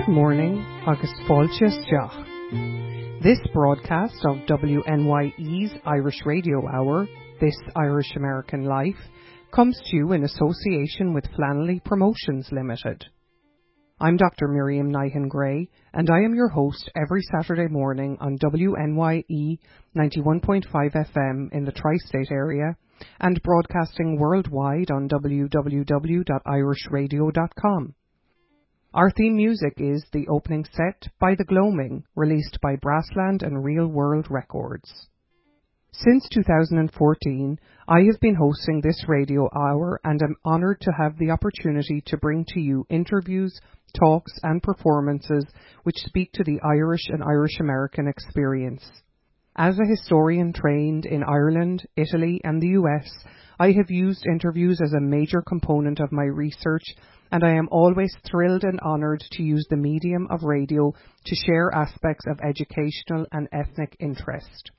morning, agus fáilte isteach. This broadcast of WNYE's Irish Radio Hour, This Irish American Life, comes to you in association with Flannelly Promotions Limited. I'm Dr. Miriam Nihan-Gray, and I am your host every Saturday morning on WNYE 91.5 FM in the tri-state area and broadcasting worldwide on www.irishradio.com. Our theme music is the opening set by The Gloaming, released by Brassland and Real World Records. Since 2014, I have been hosting this radio hour and am honoured to have the opportunity to bring to you interviews, talks and performances which speak to the Irish and Irish American experience. As a historian trained in Ireland, Italy and the US, I have used interviews as a major component of my research, and I am always thrilled and honoured to use the medium of radio to share aspects of educational and ethnic interest.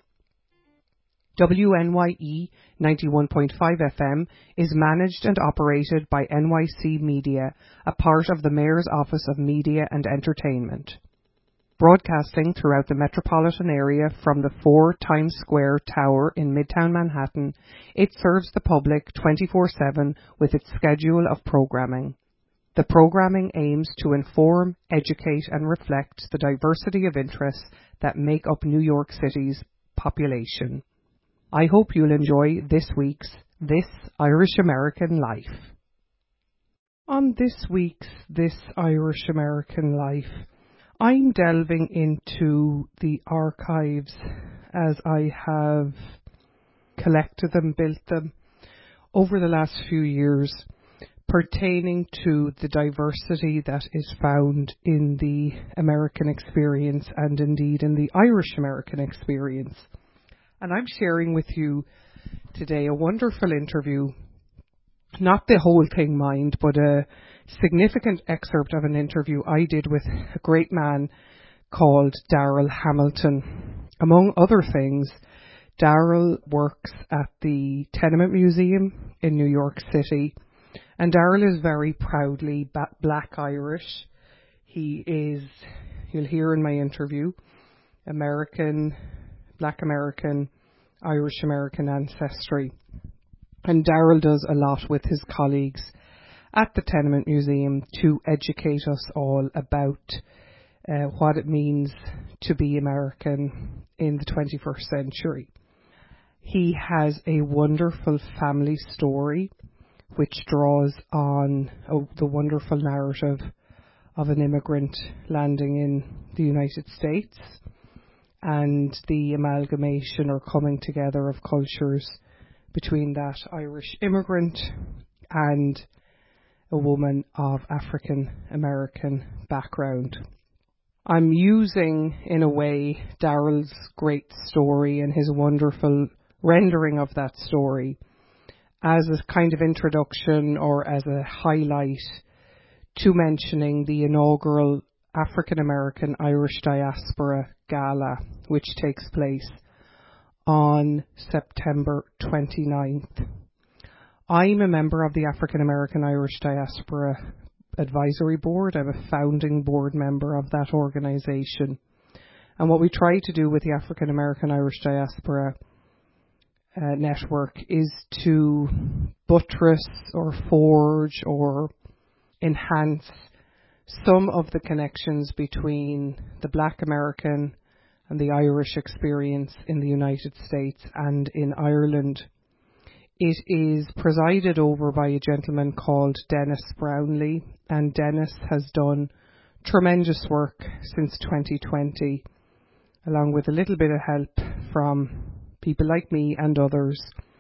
WNYE 91.5 FM is managed and operated by NYC Media, a part of the Mayor's Office of Media and Entertainment. Broadcasting throughout the metropolitan area from the 4 Times Square Tower in Midtown Manhattan, it serves the public 24/7 with its schedule of programming. The programming aims to inform, educate and reflect the diversity of interests that make up New York City's population. I hope you'll enjoy this week's This Irish American Life. On this week's This Irish American Life, I'm delving into the archives as I have collected them, built them over the last few years, pertaining to the diversity that is found in the American experience and indeed in the Irish American experience. And I'm sharing with you today a wonderful interview, not the whole thing, mind, but a significant excerpt of an interview I did with a great man called Daryl Hamilton. Among other things, Daryl works at the Tenement Museum in New York City, and Daryl is very proudly Black Irish. He is, you'll hear in my interview, Black American, Irish American ancestry. And Daryl does a lot with his colleagues at the Tenement Museum to educate us all about what it means to be American in the 21st century. He has a wonderful family story which draws on the wonderful narrative of an immigrant landing in the United States and the amalgamation or coming together of cultures between that Irish immigrant and a woman of African American background. I'm using, in a way, Daryl's great story and his wonderful rendering of that story as a kind of introduction or as a highlight to mentioning the inaugural African American Irish Diaspora Gala, which takes place on September 29th. I'm a member of the African American Irish Diaspora Advisory Board. I'm a founding board member of that organisation. And what we try to do with the African American Irish Diaspora network is to buttress or forge or enhance some of the connections between the Black American and the Irish experience in the United States and in Ireland. It is presided over by a gentleman called Dennis Brownlee, and Dennis has done tremendous work since 2020, along with a little bit of help from people like me and others,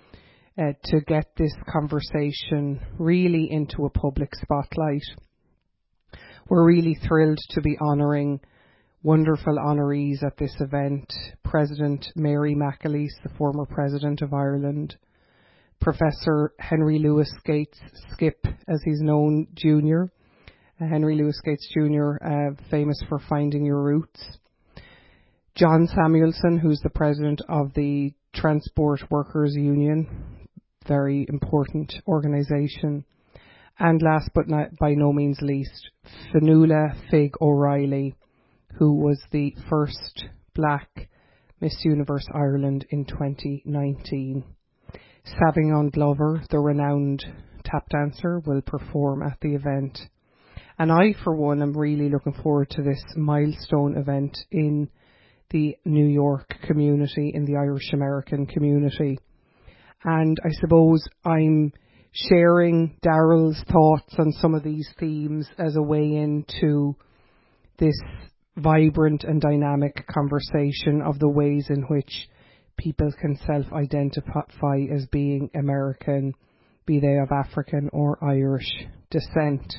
to get this conversation really into a public spotlight. We're really thrilled to be honouring wonderful honorees at this event. President Mary McAleese, the former President of Ireland, Professor Henry Louis Gates, Skip as he's known, Jr., Henry Louis Gates Jr., famous for Finding Your Roots, John Samuelson, who's the President of the Transport Workers Union, very important organisation, And last but not, by no means least, Fionnuala Fig O'Reilly, who was the first black Miss Universe Ireland in 2019. Savion Glover, the renowned tap dancer, will perform at the event. And I, for one, am really looking forward to this milestone event in the New York community, in the Irish American community. And I suppose I'm sharing Daryl's thoughts on some of these themes as a way into this vibrant and dynamic conversation of the ways in which people can self-identify as being American, be they of African or Irish descent.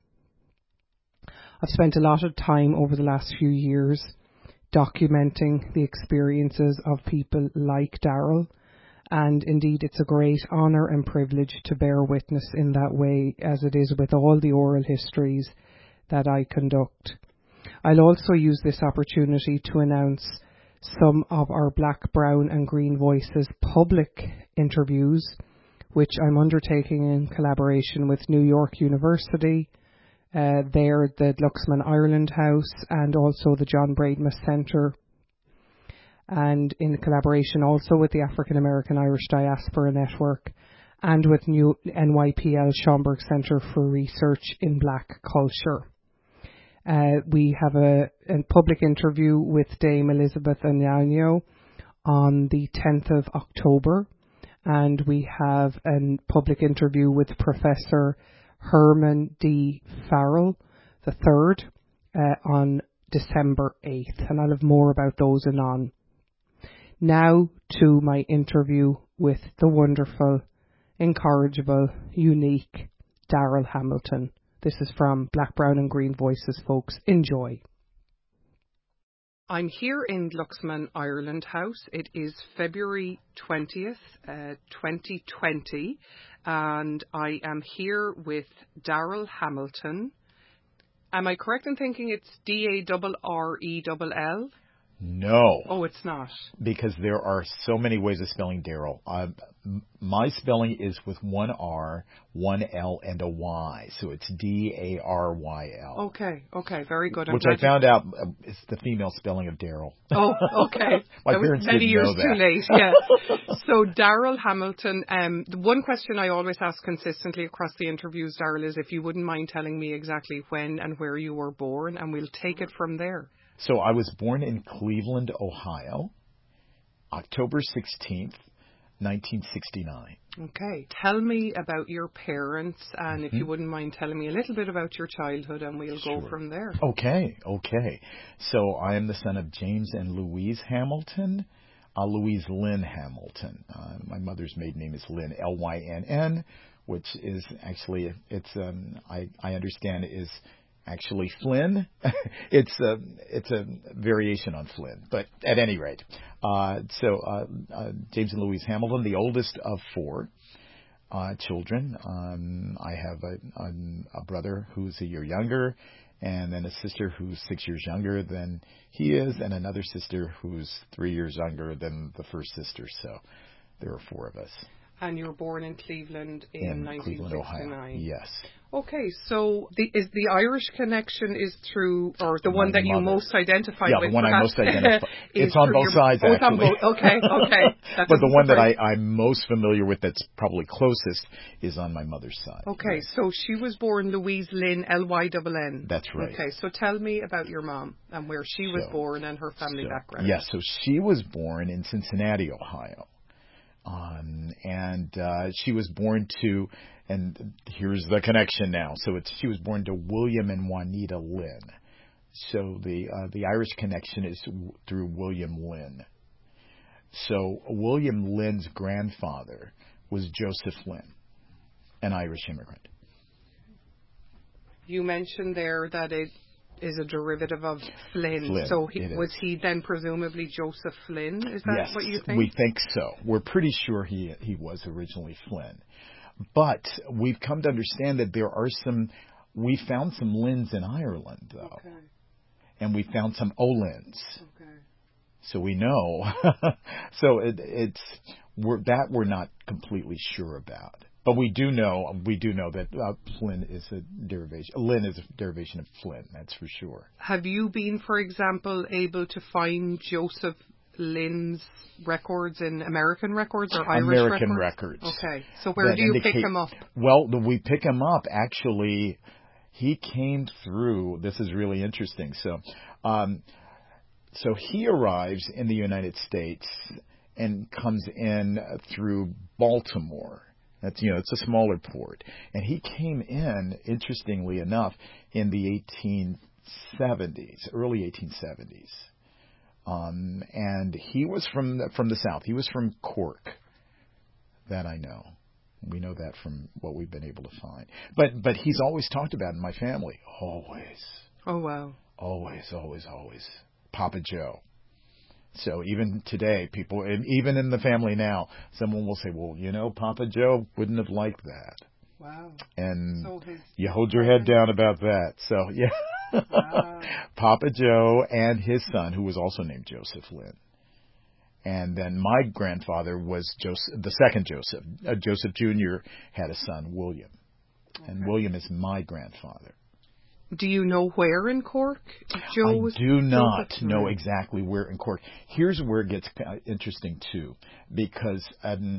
I've spent a lot of time over the last few years documenting the experiences of people like Daryl, and indeed it's a great honour and privilege to bear witness in that way, as it is with all the oral histories that I conduct. I'll also use this opportunity to announce some of our Black, Brown and Green Voices public interviews, which I'm undertaking in collaboration with New York University, there the Luxman Ireland House, and also the John Braidmas Centre, and in collaboration also with the African American Irish Diaspora Network and with new NYPL Schomburg Centre for Research in Black Culture. We have a public interview with Dame Elizabeth Anyano on the 10th of October, and we have a public interview with Professor Herman D. Farrell III on December 8th, and I'll have more about those anon. Now to my interview with the wonderful, incorrigible, unique Daryl Hamilton. This is from Black, Brown and Green Voices, folks. Enjoy. I'm here in Luxman Ireland House. It is February 20th, 2020, and I am here with Daryl Hamilton. Am I correct in thinking it's Darrell? No. Oh, it's not. Because there are so many ways of spelling Daryl. My spelling is with one R, one L, and a Y. So it's Darryl. Okay, very good. Which I found out is the female spelling of Daryl. Oh, okay. My parents didn't know that. Many years too late, yeah. So, Daryl Hamilton, the one question I always ask consistently across the interviews, Daryl, is if you wouldn't mind telling me exactly when and where you were born, and we'll take it from there. So I was born in Cleveland, Ohio, October 16th, 1969. Okay. Tell me about your parents, and if you wouldn't mind telling me a little bit about your childhood, and we'll go from there. Okay. So I am the son of James and Louise Hamilton, Louise Lynn Hamilton. My mother's maiden name is Lynn, Lynn, which is actually, I understand is actually Flynn. It's a variation on Flynn, but at any rate, James and Louise Hamilton, the oldest of four children. I have a brother who's a year younger, and then a sister who's 6 years younger than he is, and another sister who's 3 years younger than the first sister. So there are four of us. And you were born in Cleveland in 1969. Cleveland, Ohio. Yes. Okay, so the Irish connection is through, or the one that you most identify with? Yeah, the one I most identify. It's on both sides, actually. It's on both. Okay. But the one that I'm most familiar with, that's probably closest, is on my mother's side. Okay, so she was born Louise Lynn, Lynn. That's right. Okay, so tell me about your mom and where she was born and her family background. Yes, so she was born in Cincinnati, Ohio. And she was born to, and here's the connection now. So she was born to William and Juanita Lynn. So the Irish connection is through William Lynn. So William Lynn's grandfather was Joseph Lynn, an Irish immigrant. You mentioned there that it is a derivative of Flynn. So was he then presumably Joseph Flynn? Is that what you think? Yes, we think so. We're pretty sure he was originally Flynn. But we've come to understand that we found some Lynns in Ireland, though. Okay. And we found some Olyns. Okay. So we know. So we're not completely sure about. But we do know that Flynn is a derivation. Lynn is a derivation of Flynn. That's for sure. Have you been, for example, able to find Joseph Lynn's records in American records or Irish American records? Okay. So where do you pick him up? Well, we pick him up, actually. He came through. This is really interesting. So he arrives in the United States and comes in through Baltimore. That's, it's a smaller port. And he came in, interestingly enough, in the 1870s, early 1870s. And he was from the South. He was from Cork. That I know. We know that from what we've been able to find. But he's always talked about in my family. Always. Oh, wow. Always. Papa Joe. So even today, people, and even in the family now, someone will say, well, Papa Joe wouldn't have liked that. Wow. And so you hold your head down about that. So, yeah. Wow. Papa Joe and his son, who was also named Joseph Lynn. And then my grandfather was the second Joseph. Joseph Jr. had a son, William. Okay. And William is my grandfather. Do you know where in Cork Joe was? I do not know exactly where in Cork. Here's where it gets interesting, too, because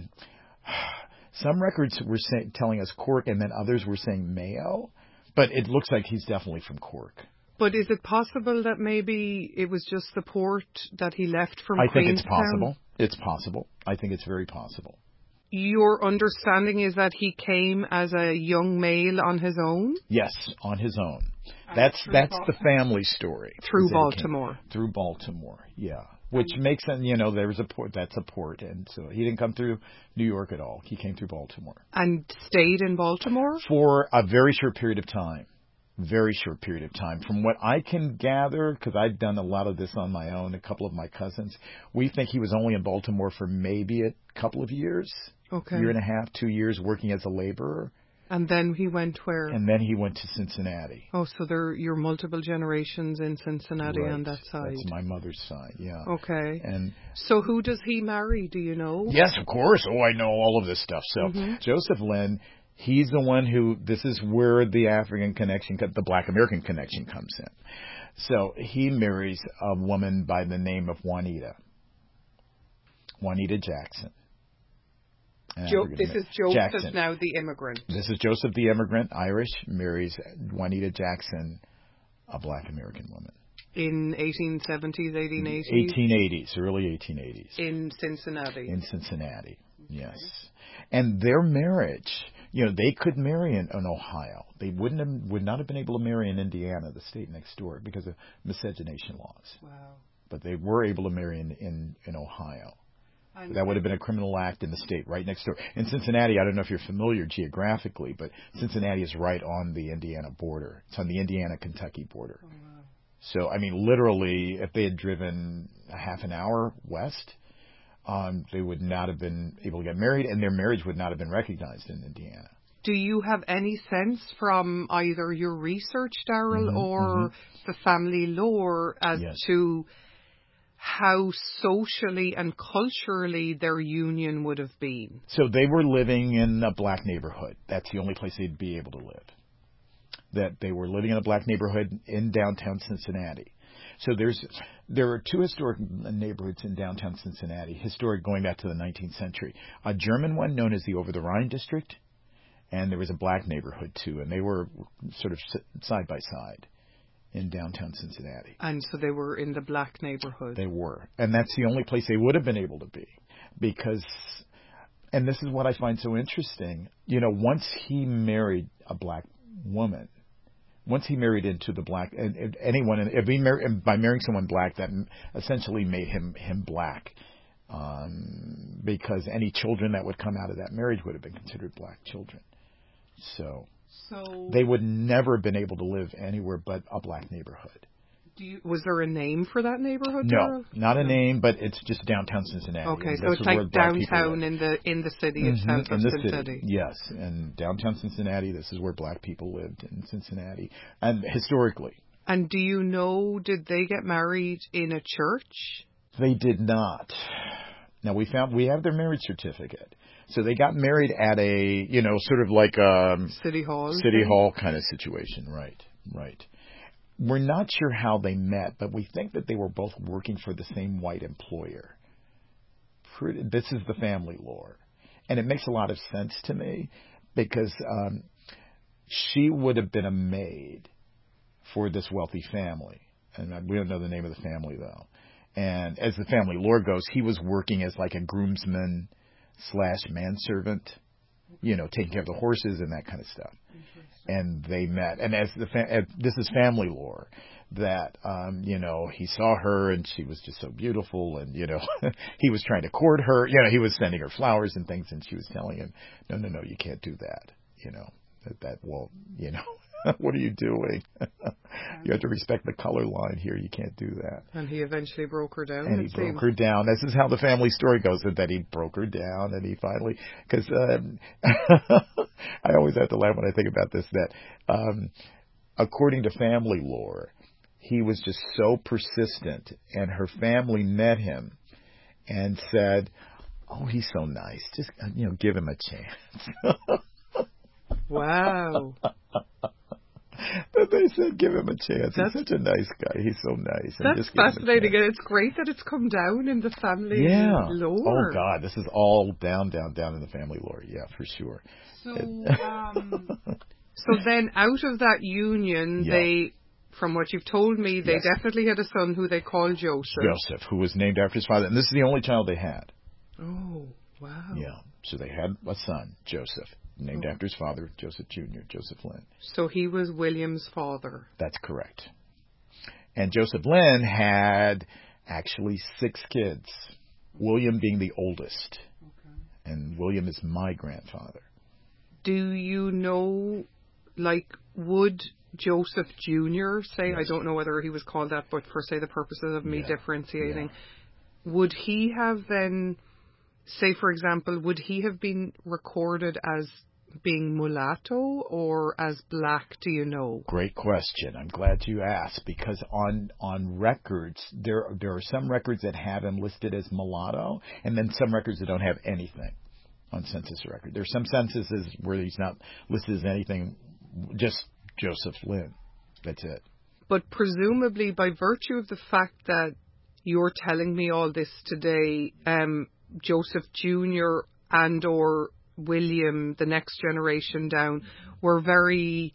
some records were telling us Cork, and then others were saying Mayo, but it looks like he's definitely from Cork. But is it possible that maybe it was just the port that he left from Queenstown? I think it's possible. It's possible. I think it's very possible. Your understanding is that he came as a young male on his own? Yes, on his own. That's the family story. Through Baltimore. Through Baltimore, yeah. Which makes sense, there's a port, that's a port. And so he didn't come through New York at all. He came through Baltimore. And stayed in Baltimore? For a very short period of time. Very short period of time. From what I can gather, because I've done a lot of this on my own, a couple of my cousins, we think he was only in Baltimore for maybe a couple of years. Okay. Year and a half, 2 years working as a laborer. And then he went where? And then he went to Cincinnati. Oh, so you're multiple generations in Cincinnati right. On that side. That's my mother's side, yeah. Okay. And so who does he marry, do you know? Yes, of course. Oh, I know all of this stuff. So Joseph Lynn, he's the one this is where the African connection, the Black American connection comes in. So he marries a woman by the name of Juanita Jackson. This is Joseph Jackson. Now the immigrant. This is Joseph the immigrant, Irish, marries Juanita Jackson, a Black American woman. In 1870s, 1880s? 1880s, early 1880s. In Cincinnati. In Cincinnati, yes. And their marriage, they could marry in Ohio. They would not have been able to marry in Indiana, the state next door, because of miscegenation laws. Wow. But they were able to marry in Ohio. That would have been a criminal act in the state right next door. In Cincinnati, I don't know if you're familiar geographically, but Cincinnati is right on the Indiana border. It's on the Indiana-Kentucky border. Oh, wow. So, literally, if they had driven a half an hour west, they would not have been able to get married, and their marriage would not have been recognized in Indiana. Do you have any sense from either your research, Darrell, or the family lore as to how socially and culturally their union would have been? So they were living in a Black neighborhood. That's the only place they'd be able to live. That they were living in a Black neighborhood in downtown Cincinnati. So there are two historic neighborhoods in downtown Cincinnati, historic going back to the 19th century. A German one known as the Over the Rhine district, and there was a Black neighborhood too, and they were sort of side by side in downtown Cincinnati. And so they were in the Black neighborhood. They were. And that's the only place they would have been able to be. Because, and this is what I find so interesting, once he married a Black woman, once he married into the Black, and anyone, by marrying someone Black, that essentially made him Black. Because any children that would come out of that marriage would have been considered Black children. So they would never have been able to live anywhere but a Black neighborhood. Was there a name for that neighborhood? No, Darrell? not a name, but it's just downtown Cincinnati. Okay, so it's like downtown in the city itself of Cincinnati. Yes, and downtown Cincinnati, this is where Black people lived in Cincinnati, and historically. And do you know, did they get married in a church? They did not. Now we have their marriage certificate. So they got married at a, sort of like City hall kind of situation. Right. We're not sure how they met, but we think that they were both working for the same white employer. This is the family lore. And it makes a lot of sense to me because she would have been a maid for this wealthy family. And we don't know the name of the family, though. And as the family lore goes, he was working as like a groomsman / manservant, taking care of the horses and that kind of stuff. And they met. And as this is family lore, that, he saw her and she was just so beautiful and, he was trying to court her. He was sending her flowers and things and she was telling him, no, you can't do that. That won't, what are you doing? You have to respect the color line here. You can't do that. And he eventually broke her down. And he broke her down. This is how the family story goes, that he broke her down and he finally, because I always have to laugh when I think about this, that according to family lore, he was just so persistent and her family met him and said, oh, he's so nice. Just, give him a chance. Wow. But they said, give him a chance. He's such a nice guy. He's so nice. That's fascinating. And it's great that it's come down in the family lore. Oh, God. This is all down in the family lore. Yeah, for sure. So, so then out of that union, they, from what you've told me, they definitely had a son who they called Joseph. Joseph, who was named after his father. And this is the only child they had. Oh, wow. Yeah. So they had a son, Joseph, named after his father, Joseph Jr., Joseph Lynn. So he was William's father. That's correct. And Joseph Lynn had actually 6 kids, William being the oldest. Okay. And William is my grandfather. Do you know, would Joseph Jr. say, I don't know whether he was called that, but for, say, the purposes of me differentiating, would he have then, say, for example, would he have been recorded as being mulatto or as black, do you know? Great question. I'm glad you asked, because on records, there are some records that have him listed as mulatto, and then some records that don't have anything on census record. There's some censuses where he's not listed as anything, just Joseph Lynn. That's it. But presumably, by virtue of the fact that you're telling me all this today, Joseph Jr. and or William, the next generation down, were very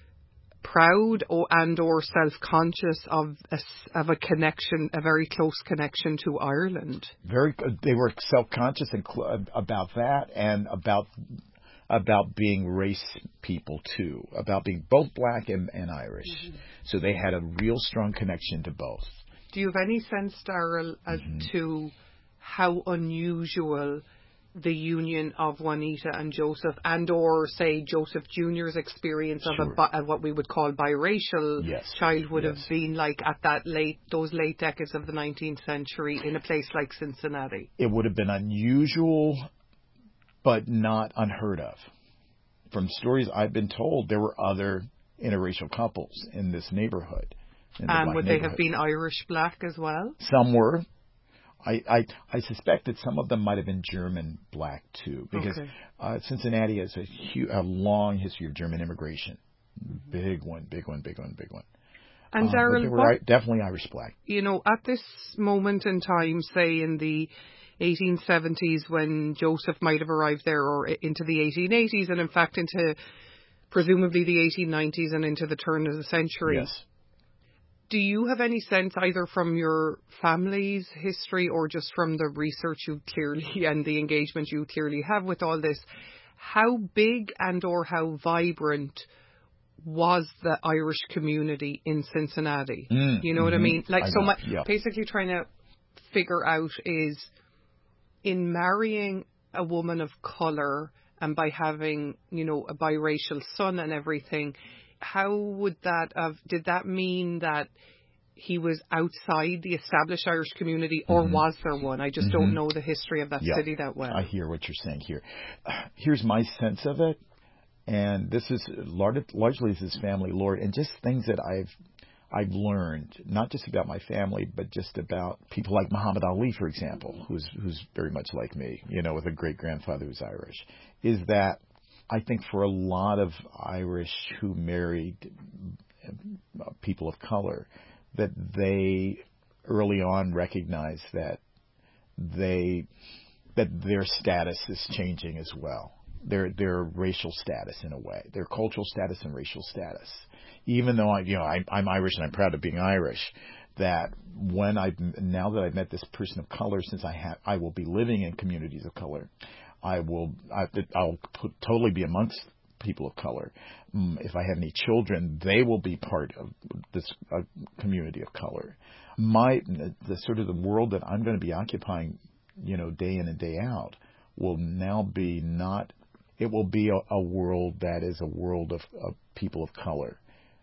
proud and or self-conscious of a connection, a very close connection to Ireland. They were self-conscious about that, and about being race people too, about being both black and Irish. Mm-hmm. So they had a real strong connection to both. Do you have any sense, Darrell, as to how unusual the union of Juanita and Joseph, and or say Joseph Jr.'s experience of what we would call biracial child would have been like at those late decades of the 19th century in a place like Cincinnati? It would have been unusual, but not unheard of. From stories I've been told, there were other interracial couples in this neighborhood. And would they have been Irish black as well? Some were. I suspect that some of them might have been German black too, because Cincinnati has a long history of German immigration. Big one. And Darrell, they were definitely Irish black. At this moment in time, say in the 1870s, when Joseph might have arrived there, or into the 1880s, and in fact into presumably the 1890s and into the turn of the century. Yes. Do you have any sense, either from your family's history or just from the research you clearly and the engagement you clearly have with all this, how big and or how vibrant was the Irish community in Cincinnati? You know what I mean? Basically trying to figure out is, in marrying a woman of colour and by having, a biracial son and everything, how would that did that mean that he was outside the established Irish community, or was there one? I just don't know the history of that city that well. I hear what you're saying here. Here's my sense of it, and this is largely this is family lore and just things that I've learned, not just about my family, but just about people like Muhammad Ali, for example, who's very much like me, with a great-grandfather who's Irish, is that I think for a lot of Irish who married people of color, that they early on recognized that their status is changing as well. Their racial status in a way, their cultural status and racial status. Even though I'm Irish and I'm proud of being Irish, that now that I've met this person of color, since I will be living in communities of color, I'll totally be amongst people of color. If I have any children, they will be part of this community of color. The sort of the world that I'm going to be occupying, day in and day out, will now be it will be a world that is a world of people of color,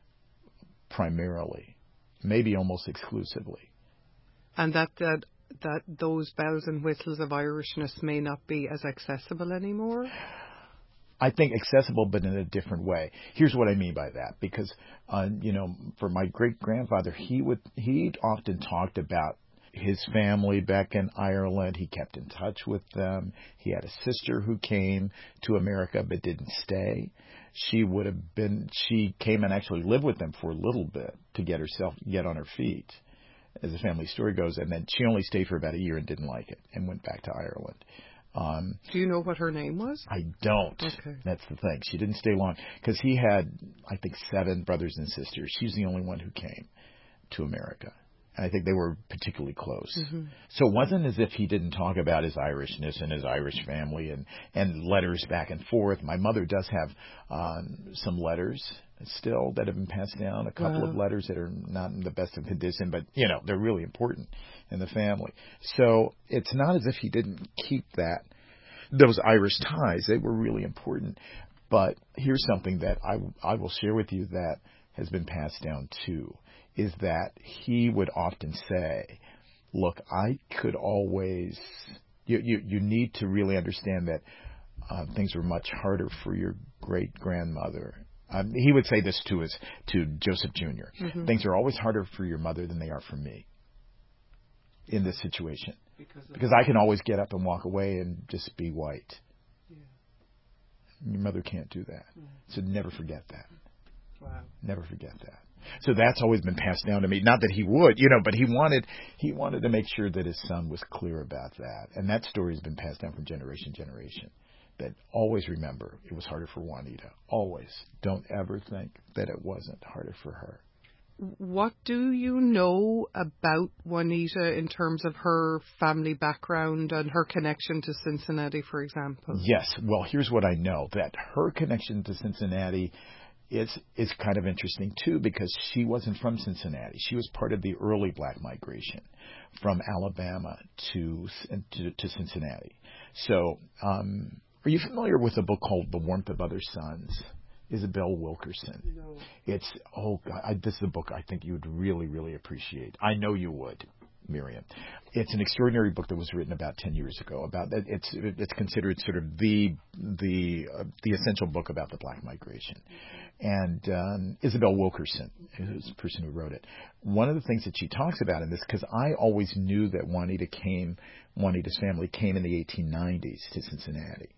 primarily, maybe almost exclusively. And that those bells and whistles of Irishness may not be as accessible anymore? I think accessible, but in a different way. Here's what I mean by that, because, for my great-grandfather, he often talked about his family back in Ireland. He kept in touch with them. He had a sister who came to America but didn't stay. She came and actually lived with them for a little bit to get on her feet, as the family story goes, and then she only stayed for about a year and didn't like it and went back to Ireland. Do you know what her name was? I don't. Okay. That's the thing. She didn't stay long because he had, I think, 7 brothers and sisters. She's the only one who came to America. And I think they were particularly close. Mm-hmm. So it wasn't as if he didn't talk about his Irishness and his Irish family and letters back and forth. My mother does have some letters still that have been passed down, a couple of letters that are not in the best of condition, but, they're really important in the family. So it's not as if he didn't keep those Irish ties. They were really important. But here's something that I will share with you that has been passed down too, is that he would often say, look, I could always, you need to really understand that things were much harder for your great-grandmother. He would say this to Joseph Jr. Mm-hmm. Things are always harder for your mother than they are for me in this situation. Because I can always get up and walk away and just be white. Yeah. Your mother can't do that. Yeah. So never forget that. Wow. Never forget that. So that's always been passed down to me. Not that he would, but he wanted to make sure that his son was clear about that. And that story has been passed down from generation to generation. That always remember, it was harder for Juanita. Always. Don't ever think that it wasn't harder for her. What do you know about Juanita in terms of her family background and her connection to Cincinnati, for example? Yes. Well, here's what I know. That her connection to Cincinnati is kind of interesting, too, because she wasn't from Cincinnati. She was part of the early black migration from Alabama to Cincinnati. So are you familiar with a book called The Warmth of Other Suns? Isabel Wilkerson. No. This is a book I think you would really, really appreciate. I know you would, Miriam. It's an extraordinary book that was written about 10 years ago. It's considered sort of the essential book about the black migration. And Isabel Wilkerson, who's the person who wrote it, one of the things that she talks about in this, because I always knew that Juanita's family came in the 1890s to Cincinnati.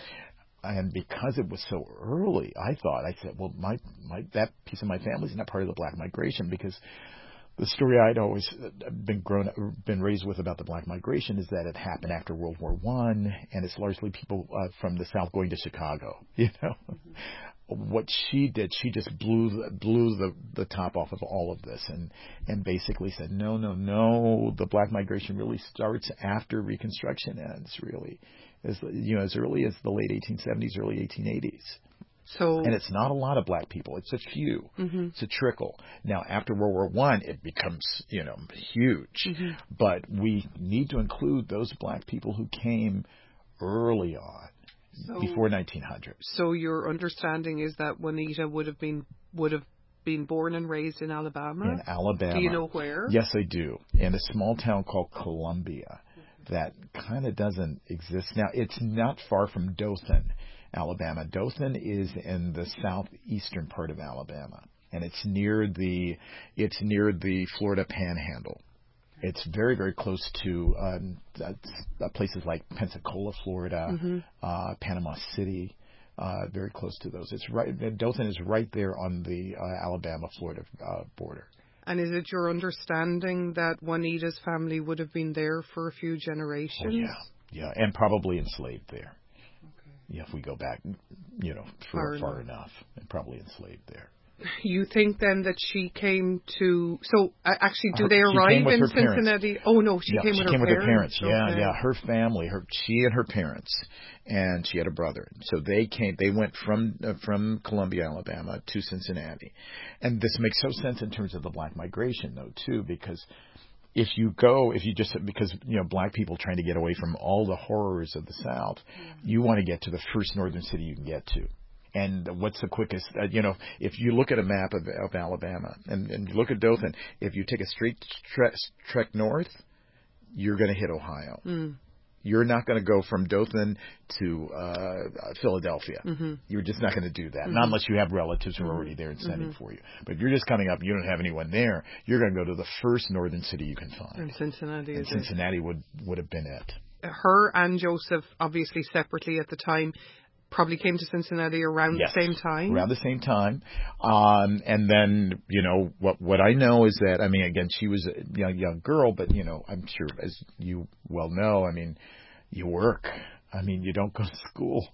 And because it was so early, I said, well, that piece of my family is not part of the black migration, because the story I'd always been raised with about the black migration is that it happened after World War I, and it's largely people from the South going to Chicago. Mm-hmm. What she did, she just blew the top off of all of this, and basically said, no, the black migration really starts after Reconstruction ends, really. As early as the late 1870s, early 1880s. And it's not a lot of black people. It's a few. Mm-hmm. It's a trickle. Now, after World War I, it becomes, huge. Mm-hmm. But we need to include those black people who came early on, before 1900. So your understanding is that Juanita would have been born and raised in Alabama? In Alabama. Do you know where? Yes, I do. In a small town called Columbia. That kind of doesn't exist now. It's not far from Dothan, Alabama. Dothan is in the southeastern part of Alabama. and it's near the Florida Panhandle. It's very, very close to places like Pensacola, Florida, Panama City. Very close to those. It's right. Dothan is right there on the Alabama-Florida border. And is it your understanding that Juanita's family would have been there for a few generations? Oh, yeah, and probably enslaved there. Okay. Yeah, if we go back, far enough, and probably enslaved there. You think then that she came to... So, actually, they arrive in Cincinnati? Parents. Oh, no, she came with her parents. Yeah, her family, she and her parents, and she had a brother. So they went from Columbia, Alabama to Cincinnati. And this makes so sense in terms of the black migration, though, too, because because black people trying to get away from all the horrors of the South, you want to get to the first northern city you can get to. And what's the quickest, if you look at a map of Alabama and you look at Dothan, if you take a straight trek north, you're going to hit Ohio. You're not going to go from Dothan to Philadelphia. You're just not going to do that, not unless you have relatives who are already there and sending for you. But if you're just coming up, you don't have anyone there, you're going to go to the first northern city you can find. And Cincinnati Cincinnati would have been it. Her and Joseph, obviously separately at the time, probably came to Cincinnati around the same time. Around the same time. And then, what I know is that, again, she was a young girl, but, I'm sure, as you well know, you work. You don't go to school.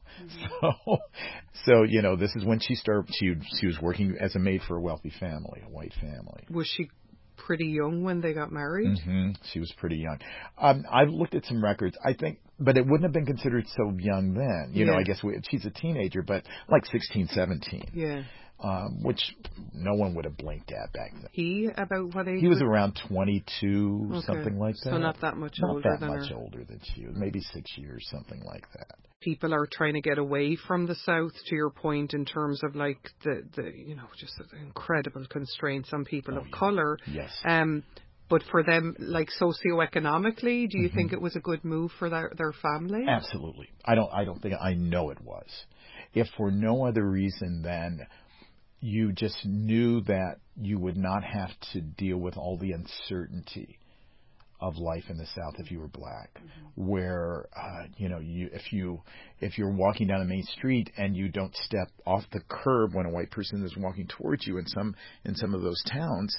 So, this is when she started, she was working as a maid for a wealthy family, a white family. Was she pretty young when they got married? She was pretty young. I've looked at some records, I think, but it wouldn't have been considered so young then. I guess she's a teenager, but like 16, 17. Yeah. Which no one would have blinked at back then. He, about what age? He was around 22, something like that. So not that much older than her. Not that much older than she was. Maybe 6 years, something like that. People are trying to get away from the South, to your point, in terms of like the just the incredible constraints on people of colour. Yes. But for them, like socioeconomically, do you think it was a good move for their family? Absolutely. I know it was. If for no other reason than you just knew that you would not have to deal with all the uncertainty of life in the South if you were black, where if you're walking down a main street and you don't step off the curb when a white person is walking towards you in some of those towns,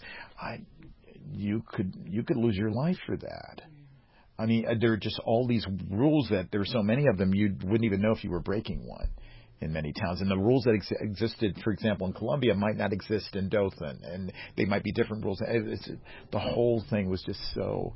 you could lose your life for that. There are just all these rules that there are so many of them you wouldn't even know if you were breaking one in many towns. And the rules that existed, for example, in Columbia might not exist in Dothan, and they might be different rules. The whole thing was just so...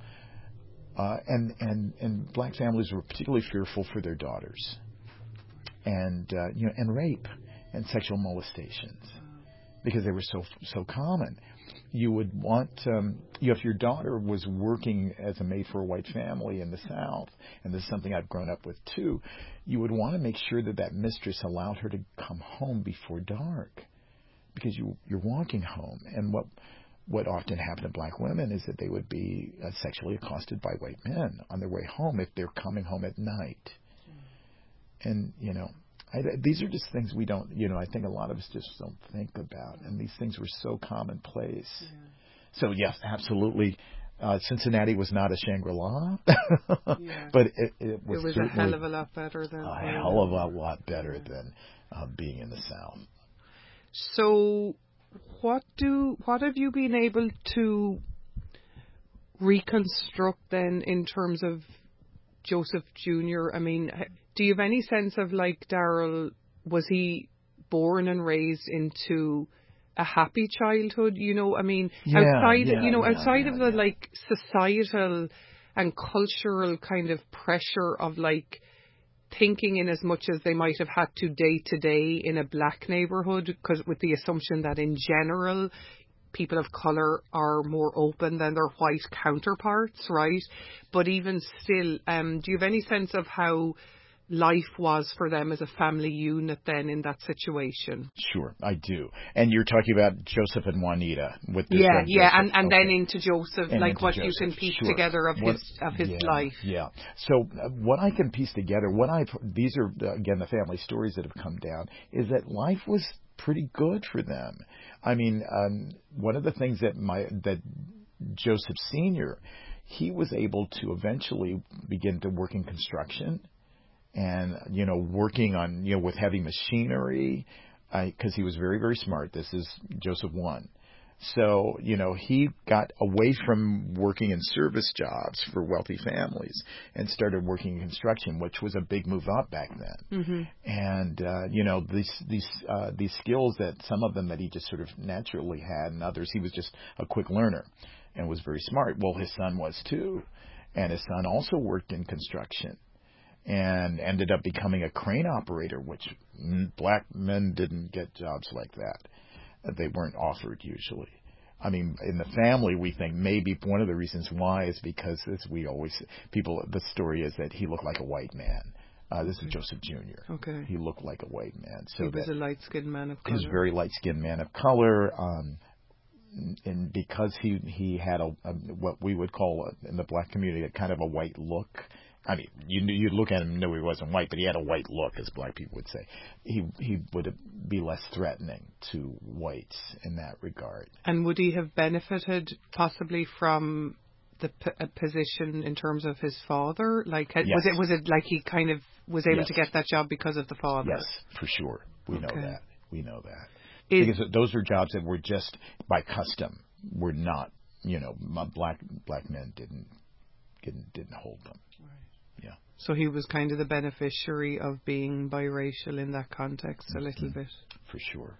And black families were particularly fearful for their daughters, and rape and sexual molestations, because they were so common. You would want, if your daughter was working as a maid for a white family in the South, and this is something I've grown up with too, you would want to make sure that mistress allowed her to come home before dark, because you're walking home. And what often happened to black women is that they would be sexually accosted by white men on their way home if they're coming home at night. And, these are just things we don't, I think a lot of us just don't think about. And these things were so commonplace. Yeah. So, yes, absolutely. Cincinnati was not a Shangri-La, but it was a hell of a lot better than... A hell of a lot better than being in the South. So what have you been able to reconstruct then in terms of Joseph Jr.? Do you have any sense of, like, Daryl, was he born and raised into a happy childhood? Outside of the like societal and cultural kind of pressure of like thinking in as much as they might have had to day in a black neighborhood, because with the assumption that in general people of colour are more open than their white counterparts, right? But even still, do you have any sense of how life was for them as a family unit then in that situation? Sure, I do. And you're talking about Joseph and Juanita with this. And then into Joseph, and like what Joseph. You can piece together of his life. Yeah. So what I can piece together, these are again the family stories that have come down, is that life was pretty good for them. I mean, one of the things that Joseph Sr., he was able to eventually begin to work in construction and, working on, with heavy machinery, because he was very, very smart. This is Joseph I. So, he got away from working in service jobs for wealthy families and started working in construction, which was a big move up back then. Mm-hmm. And, these skills that some of them that he just sort of naturally had, and others he was just a quick learner and was very smart. Well, his son was too. And his son also worked in construction and ended up becoming a crane operator, which black men didn't get jobs like that. They weren't offered usually. I mean, in the family, we think maybe one of the reasons why is because, as we always, the story is that he looked like a white man. This is Joseph Jr. Okay. He looked like a white man. So he was a light-skinned man of color. He was a very light-skinned man of color. And because he had what we would call in the black community a kind of a white look. I mean, you'd look at him and know he wasn't white, but he had a white look, as black people would say. He would be less threatening to whites in that regard. And would he have benefited possibly from the position in terms of his father? Like, yes. was it like he kind of was able yes. to get that job because of the father? Yes, for sure. We know that. Because those are jobs that were just by custom. Were not, black men didn't hold them. Right. Yeah. So he was kind of the beneficiary of being biracial in that context a little bit. For sure.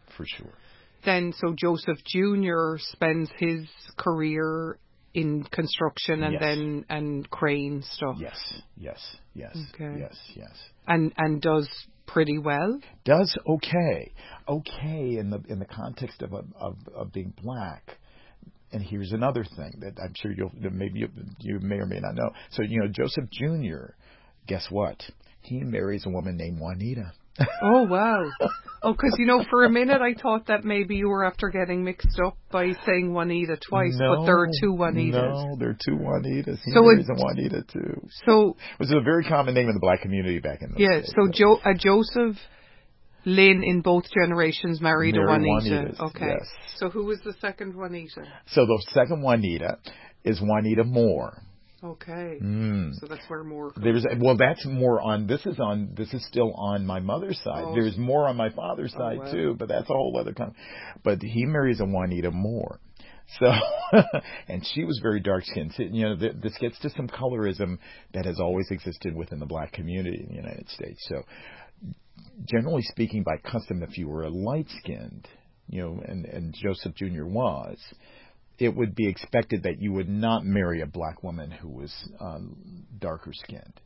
Then, so Joseph Jr. spends his career in construction and crane stuff. Yes. Okay. Yes. And does pretty well. Does okay in the context of being black. And here's another thing that I'm sure you may or may not know. So, Joseph Jr., guess what? He marries a woman named Juanita. Oh, wow. Oh, because, for a minute I thought that maybe you were after getting mixed up by saying Juanita twice, but there are two Juanitas. No, there are two Juanitas. He marries a Juanita, too. So, it was a very common name in the black community back in the day. So Joseph Lynn in both generations married a Juanita. Juanitas, okay. Yes. So who was the second Juanita? So the second Juanita is Juanita Moore. Okay. So that's where Moore comes that's more on this is still on my mother's side. Oh. There's more on my father's side too, but that's a whole other But he marries a Juanita Moore. So, and she was very dark-skinned. This gets to some colorism that has always existed within the black community in the United States. So, generally speaking, by custom, if you were a light-skinned, and Joseph Jr. was, it would be expected that you would not marry a black woman who was darker skinned.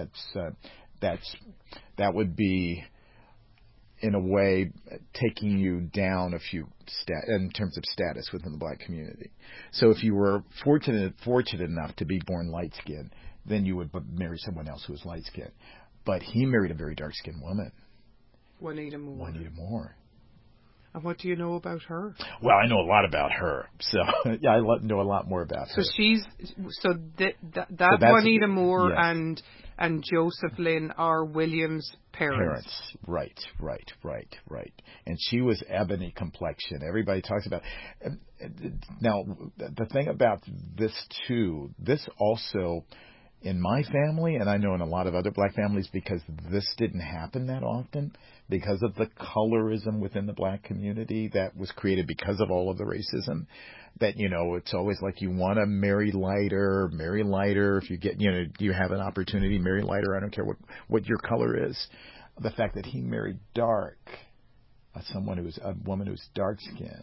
That would be, in a way, taking you down a few in terms of status within the black community. So if you were fortunate enough to be born light skinned, then you would marry someone else who was light skinned. But he married a very dark skinned woman. Juanita Moore. And what do you know about her? Well, I know a lot about her. So, yeah, I know a lot more about her. So that Juanita Moore and Joseph Lynn are William's parents. Right. And she was ebony complexion. Everybody talks about. Now, the thing about this too, this also, in my family, and I know in a lot of other black families, because this didn't happen that often, because of the colorism within the black community that was created because of all of the racism, that, it's always like you want to marry lighter. If you get, you have an opportunity, marry lighter. I don't care what your color is. The fact that he married dark, a woman who's dark skinned,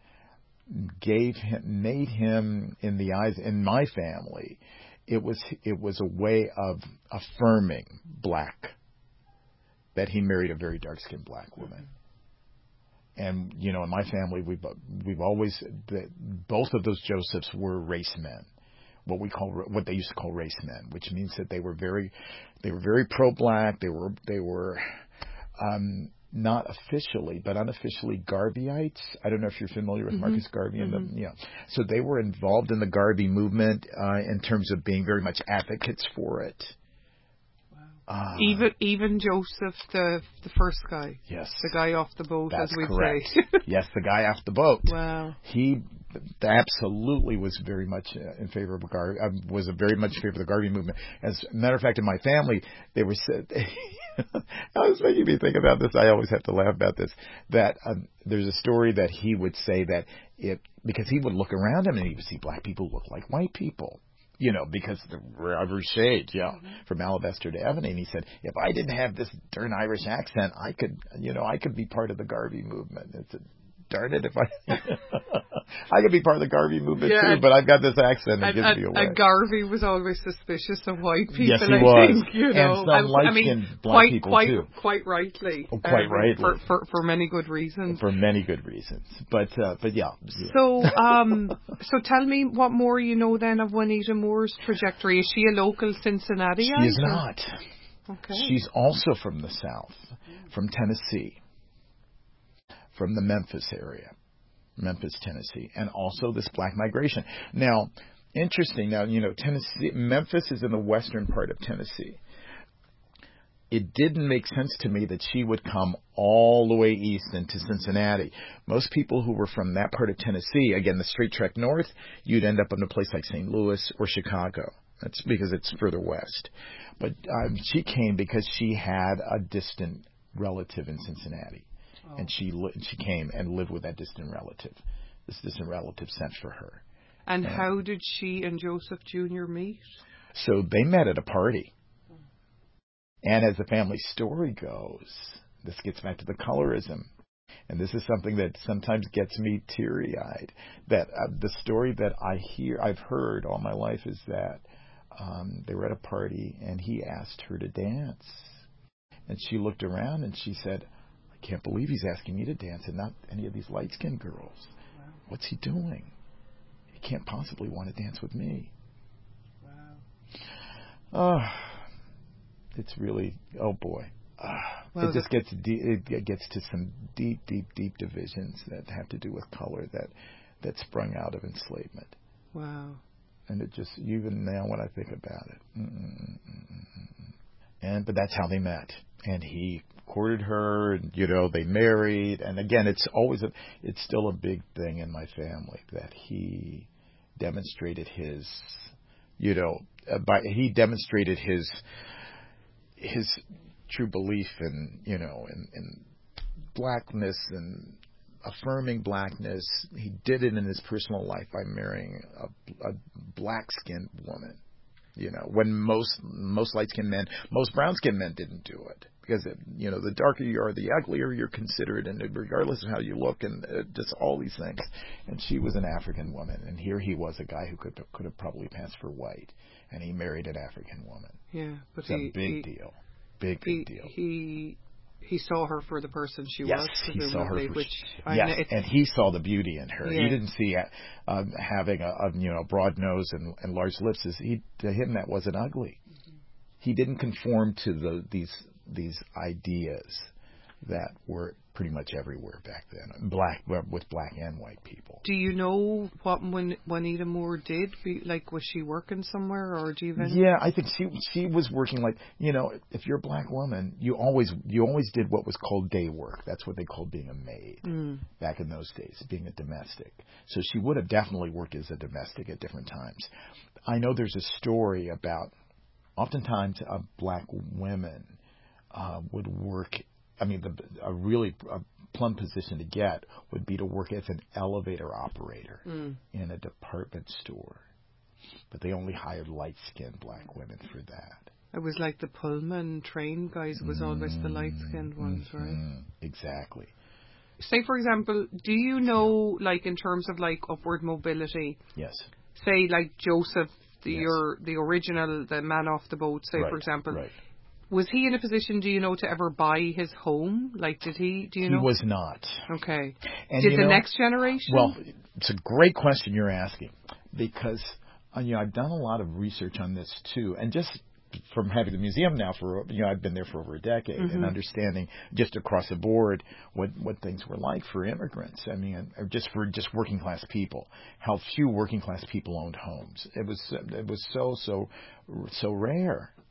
made him, in the eyes, in my family, it was a way of affirming black, that he married a very dark-skinned black woman. And, in my family, we've always, both of those Josephs were race men, what they used to call race men, which means that they were very pro-black. They were not officially, but unofficially Garveyites. I don't know if you're familiar with Marcus Garvey. So they were involved in the Garvey movement in terms of being very much advocates for it. Even Joseph, the first guy. Yes. The guy off the boat, That's as we correct. say. Yes, the guy off the boat. Wow. He absolutely was very much in favor of was very much in favor of the Garvey movement. As a matter of fact, in my family, they were said. I was making me think about this. I always have to laugh about this. That there's a story that he would say that because he would look around him and he would see black people look like white people. Because the rubber shade, from Alabaster to Ebony. And he said, if I didn't have this darn Irish accent, I could be part of the Garvey movement. It's darn it, if I could be part of the Garvey movement too, but I've got this accent that gives me away. And Garvey was always suspicious of white people. Yes, he was. Think, and some light-skinned black people too. Quite rightly. Oh, quite rightly. For many good reasons. For many good reasons. But yeah. So tell me what more you know then of Juanita Moore's trajectory. Is she a local Cincinnatiite? She is not. Okay. She's also from the South, from Tennessee. From the Memphis area, Memphis, Tennessee, and also this black migration. Now, interesting. Now, Tennessee, Memphis is in the western part of Tennessee. It didn't make sense to me that she would come all the way east into Cincinnati. Most people who were from that part of Tennessee, again, the straight trek north, you'd end up in a place like St. Louis or Chicago. That's because it's further west. But she came because she had a distant relative in Cincinnati. And she came and lived with that distant relative. This distant relative sent for her. And how did she and Joseph Jr. meet? So they met at a party. And as the family story goes, this gets back to the colorism. And this is something that sometimes gets me teary-eyed. That the story that I've heard all my life is that they were at a party and he asked her to dance. And she looked around and she said, I can't believe he's asking me to dance and not any of these light-skinned girls. Wow. What's he doing? He can't possibly want to dance with me. Wow. It's really, oh boy. Well, it just gets to some deep divisions that have to do with color that sprung out of enslavement. Wow. And it just, even now when I think about it. But that's how they met. And he courted her, and they married. And again, it's still a big thing in my family that he demonstrated his true belief in blackness and affirming blackness. He did it in his personal life by marrying a black-skinned woman. When most light-skinned men, most brown-skinned men didn't do it. Because, the darker you are, the uglier you're considered, and regardless of how you look, and just all these things. And she was an African woman, and here he was, a guy who could have probably passed for white, and he married an African woman. Yeah, but it's a big deal. Big deal. He saw her for the person she was. He saw her for yes, and he saw the beauty in her. Yeah. He didn't see having a broad nose and large lips. To him that wasn't ugly. Mm-hmm. He didn't conform to these ideas that were pretty much everywhere back then, with black and white people. Do you know what Juanita Moore did? Was she working somewhere, or do you even? Yeah, I think she was working. If you're a black woman, you always did what was called day work. That's what they called being a maid back in those days, being a domestic. So she would have definitely worked as a domestic at different times. I know there's a story about oftentimes black women would work. I mean, a really plum position to get would be to work as an elevator operator in a department store. But they only hired light-skinned black women for that. It was like the Pullman train guys was always the light-skinned ones, right? Exactly. Say, for example, do you know, in terms of, upward mobility? Yes. Say, Joseph, the original, the man off the boat, say, for example. Right. Was he in a position, do you know, to ever buy his home? Do you know? He was not. Okay. And did the next generation? Well, it's a great question you're asking, because, I've done a lot of research on this too, and just from having the museum now I've been there for over a decade, and understanding just across the board what things were like for immigrants. I mean, just working class people, how few working class people owned homes. It was so rare.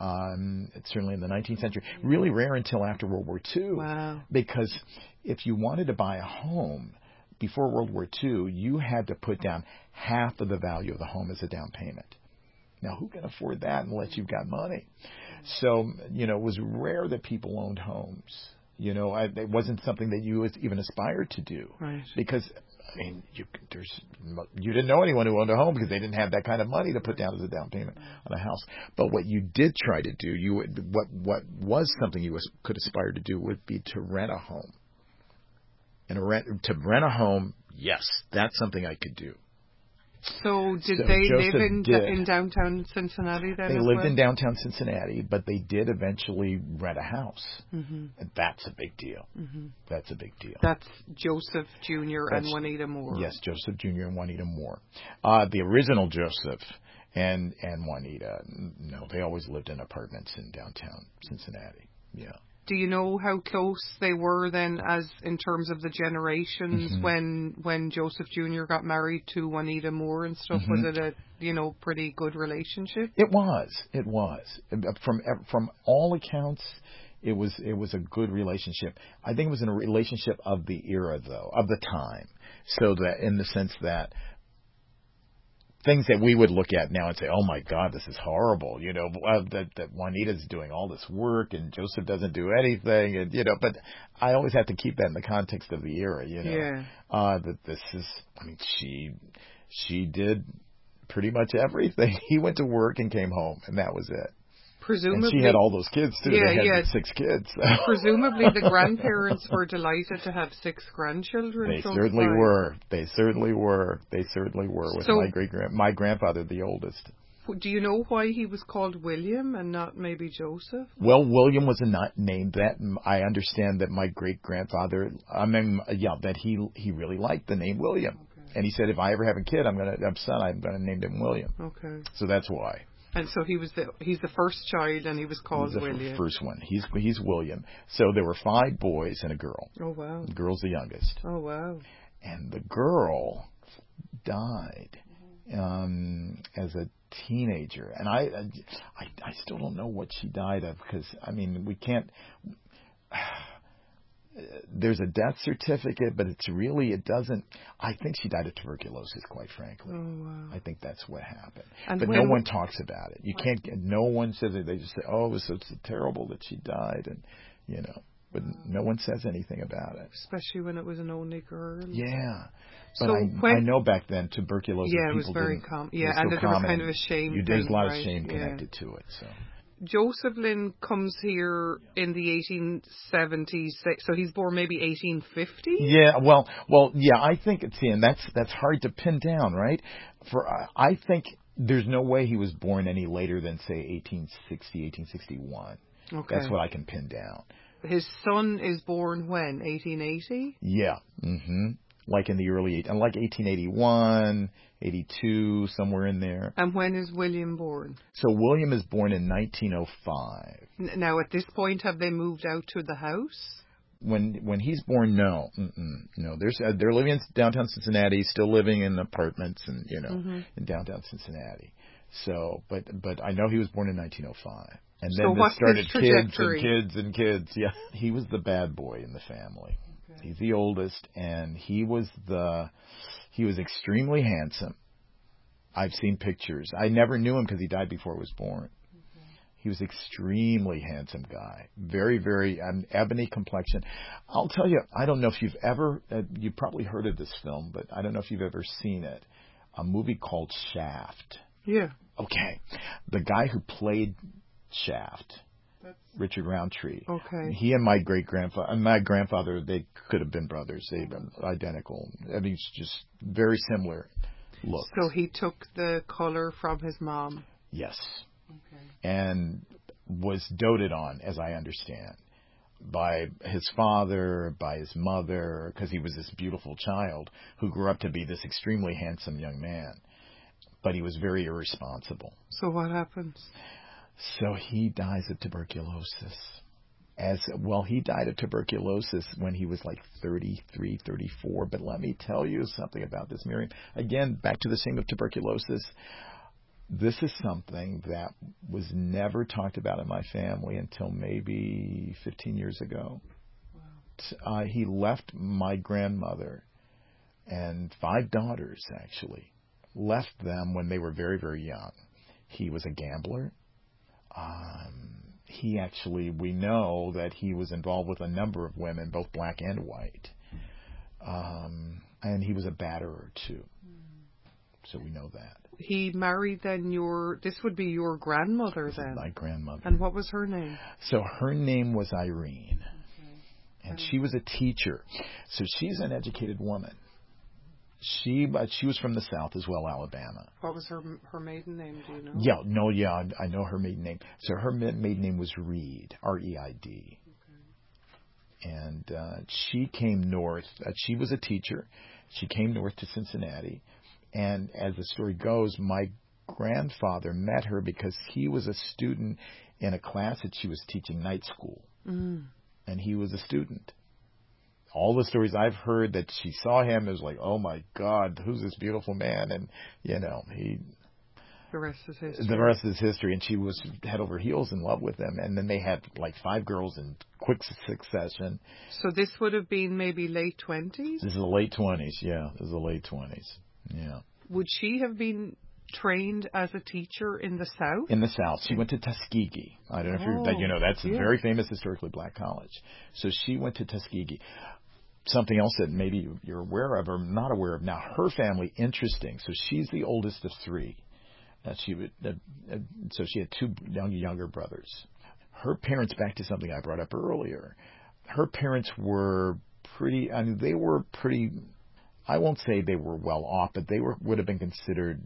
certainly in the 19th century. Really rare until after World War II. Wow. Because if you wanted to buy a home before World War II, you had to put down half of the value of the home as a down payment. Now, who can afford that unless you've got money? So, it was rare that people owned homes. It wasn't something that you even aspired to do. Right. Because, you didn't know anyone who owned a home because they didn't have that kind of money to put down as a down payment on a house. But what you did try to do, what was something you could aspire to do would be to rent a home. And to rent a home, yes, that's something I could do. So did they live in downtown Cincinnati then? They lived in downtown Cincinnati, but they did eventually rent a house. Mm-hmm. And that's a big deal. Mm-hmm. That's a big deal. That's Joseph Jr. and Juanita Moore. Yes, Joseph Jr. and Juanita Moore. The original Joseph and Juanita, no, they always lived in apartments in downtown Cincinnati. Yeah. Do you know how close they were then, as in terms of the generations, mm-hmm. when Joseph Jr. got married to Juanita Moore and stuff? Mm-hmm. Was it a pretty good relationship? It was. From all accounts, it was a good relationship. I think it was in a relationship of the era, though, of the time. So that in the sense that things that we would look at now and say, oh my God, this is horrible, that Juanita's doing all this work and Joseph doesn't do anything, and but I always have to keep that in the context of the era, Yeah. That this is, she did pretty much everything. He went to work and came home, and that was it. Presumably, and she had all those kids too. Yeah, they had 6 kids. Presumably, the grandparents were delighted to have 6 grandchildren. They certainly were. With my grandfather, the oldest. Do you know why he was called William and not maybe Joseph? Well, William was a name that I understand that my great grandfather. That he really liked the name William, and he said, if I ever have a kid, I'm gonna name him William. Okay. So that's why. And so he's the first child, and he was called William. The first one. He's William. So there were 5 boys and a girl. Oh wow! The girl's the youngest. Oh wow! And the girl died as a teenager, and I still don't know what she died of, because we can't. There's a death certificate, but it doesn't. I think she died of tuberculosis, quite frankly. Oh, wow. I think that's what happened. And but no one talks about it. You can't. No one says it. They just say, "Oh, it was so terrible that she died," and but no one says anything about it. Especially when it was an only girl. Yeah. But so I know back then tuberculosis. Yeah, it was very common. Yeah, and there was kind of a shame. There's a lot of shame connected to it. So. Joseph Lynn comes here in the 1870s, so he's born maybe 1850? Yeah, well, yeah, I think and that's hard to pin down, right? I think there's no way he was born any later than, say, 1860, 1861. Okay. That's what I can pin down. His son is born when? 1880? Yeah, like in the early, like 1881, 82, somewhere in there. And when is William born? So William is born in 1905. Now, at this point, have they moved out to the house? When he's born, no. No. They're living in downtown Cincinnati, still living in apartments and, in downtown Cincinnati. So, but I know he was born in 1905. And then this started kids and kids. Yeah. He was the bad boy in the family. Okay. He's the oldest, and he was extremely handsome. I've seen pictures. I never knew him because he died before I was born. Okay. He was extremely handsome guy. Very, very ebony complexion. I'll tell you, I don't know if you've ever, you've probably heard of this film, but I don't know if you've ever seen it. A movie called Shaft. Yeah. Okay. The guy who played Shaft, Richard Roundtree. Okay. He and my grandfather, they could have been brothers. They've been identical. It's just very similar looks. So he took the color from his mom. Yes. Okay. And was doted on, as I understand, by his father, by his mother, because he was this beautiful child who grew up to be this extremely handsome young man. But he was very irresponsible. So what happens? So he dies of tuberculosis. He died of tuberculosis when he was like 33, 34. But let me tell you something about this, Miriam. Again, back to the theme of tuberculosis. This is something that was never talked about in my family until maybe 15 years ago. Wow. He left my grandmother and 5 daughters, actually. Left them when they were very, very young. He was a gambler. We know that he was involved with a number of women, both black and white. And he was a batterer, too. So we know that. He married then this would be your grandmother then? My grandmother. And what was her name? So her name was Irene. Okay. And she was a teacher. So she's an educated woman. She was from the South as well, Alabama. What was her maiden name, do you know? I know her maiden name. So her maiden name was Reed, R-E-I-D. Okay. And she came north. She was a teacher. She came north to Cincinnati. And as the story goes, my grandfather met her because he was a student in a class that she was teaching night school. Mm. And he was a student. All the stories I've heard that she saw him, it was like, oh my God, who's this beautiful man? And, the rest is history. The rest is history. And she was head over heels in love with him. And then they had like 5 girls in quick succession. So this would have been maybe late 20s? This is the late 20s, yeah. This is the late 20s, yeah. Would she have been trained as a teacher in the South? In the South. She went to Tuskegee. I don't know if that's a very famous historically black college. So she went to Tuskegee. Something else that maybe you're aware of or not aware of. Now, her family, interesting. So she's the oldest of 3. So she had 2 younger brothers. Her parents, back to something I brought up earlier, her parents were they were pretty, I won't say they were well off, but they would have been considered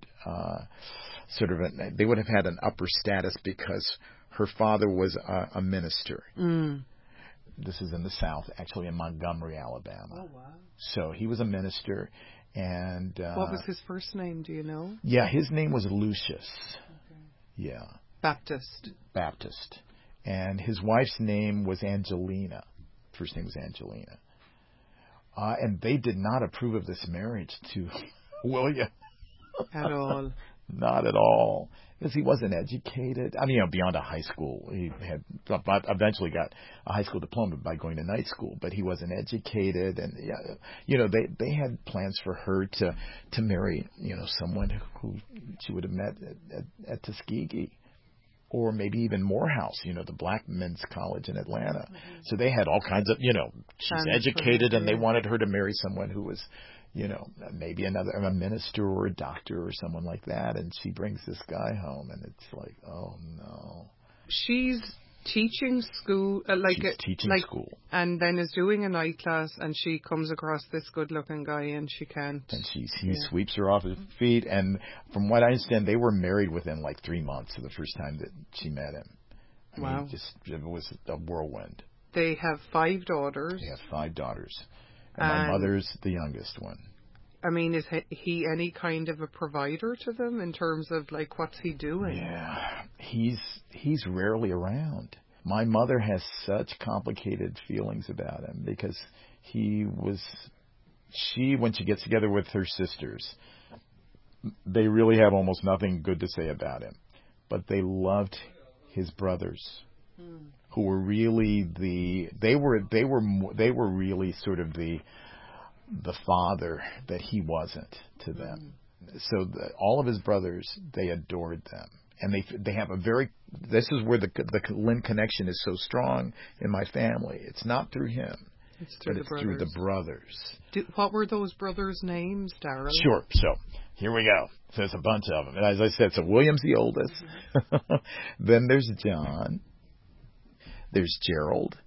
they would have had an upper status because her father was a minister. Mm. This is in the South, actually in Montgomery, Alabama. Oh, wow. So he was a minister. And what was his first name, do you know? Yeah, his name was Lucius. Okay. Yeah. Baptist. And his wife's name was Angelina. First name was Angelina. And they did not approve of this marriage to William. At all. Not at all. Because he wasn't educated. I mean, beyond a high school. He had eventually got a high school diploma by going to night school, but he wasn't educated. And, they had plans for her to marry, someone who she would have met at Tuskegee. Or maybe even Morehouse, the black men's college in Atlanta. Mm-hmm. So they had all kinds of, she's educated and they wanted her to marry someone who was, maybe a minister or a doctor or someone like that. And she brings this guy home and it's like, oh no. She's teaching school, school. And then is doing a night class and she comes across this good looking guy and she can't. And he sweeps her off his feet. And from what I understand, they were married within like 3 months of the first time that she met him. I mean, it was a whirlwind. They have 5 daughters. They have 5 daughters. And my mother's the youngest one. I mean, is he any kind of a provider to them in terms of like what's he doing? Yeah, he's rarely around. My mother has such complicated feelings about him because when she gets together with her sisters, they really have almost nothing good to say about him. But they loved his brothers, who were really they were really sort of the father that he wasn't to them. So all of his brothers, they adored them. And they have this is where the Lynn connection is so strong in my family. It's not through him, through the brothers. What were those brothers' names, Darrell? Sure. So here we go. So there's a bunch of them. And as I said, so William's the oldest. Mm-hmm. Then there's John. There's Gerald.